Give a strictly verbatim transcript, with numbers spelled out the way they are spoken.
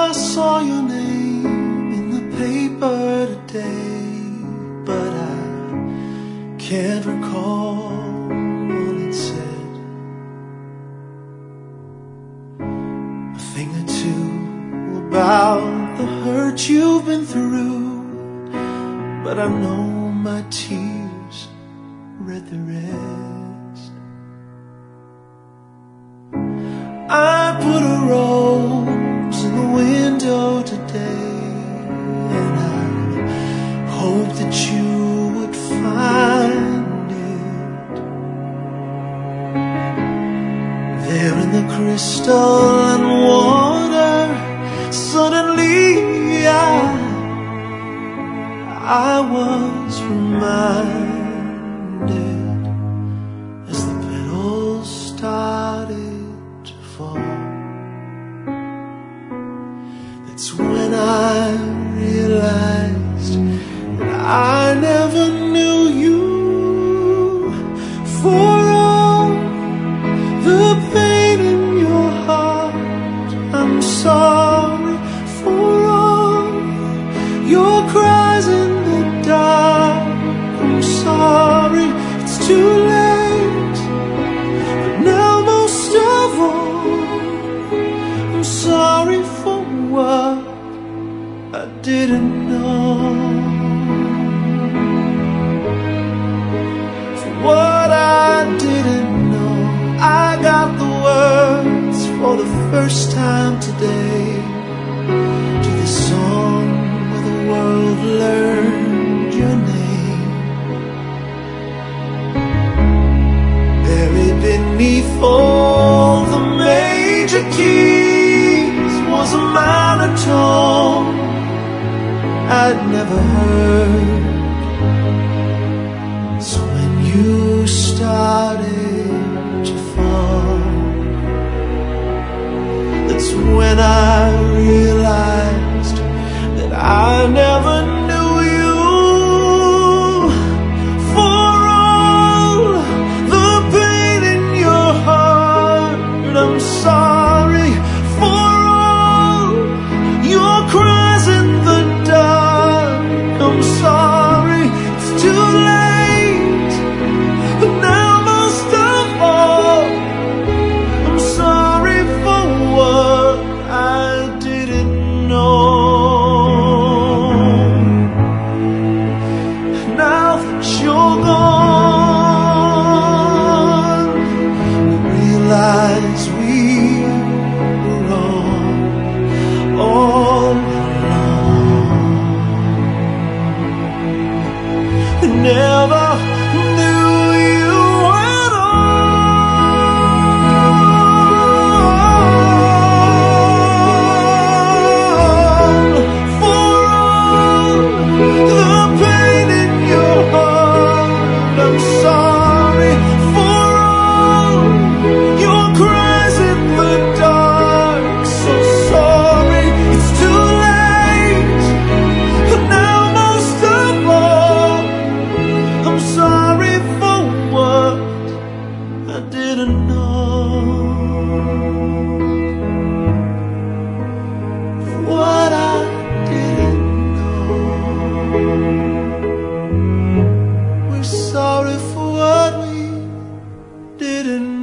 I saw your name in the paper today, but I can't recall what it said. A thing or two about the hurt you've been through, but I know my tears read the rest. I put a rose in the window today, and I hope that you would find it there in the crystal and water. Suddenly I, I was reminded as the petals started to fall. That's when I realized that I never knew you. For all the pain in your heart, I'm sorry. For all your cries in the dark, I'm sorry. It's too late, but now most of all, I'm sorry for what I didn't know. For what I didn't know. I got the words for the first time today to the song where the world learned your name. Buried beneath all the major keys was a minor tone I'd never heard. So when you started to fall, that's when I realized that I never knew you. For all the pain in your heart, I'm sorry. For all your cries in the dark, I'm sorry. It's too late, but now most of all, I'm sorry for what I didn't know. Now that you're gone, we realize we were wrong all along. We never knew you at all. For all the pain in your heart, I'm sorry. For all your cries in the dark, so sorry. It's too late, but now most of all, I'm sorry for what I didn't know. For what I didn't know. We're sorry for what we didn't know.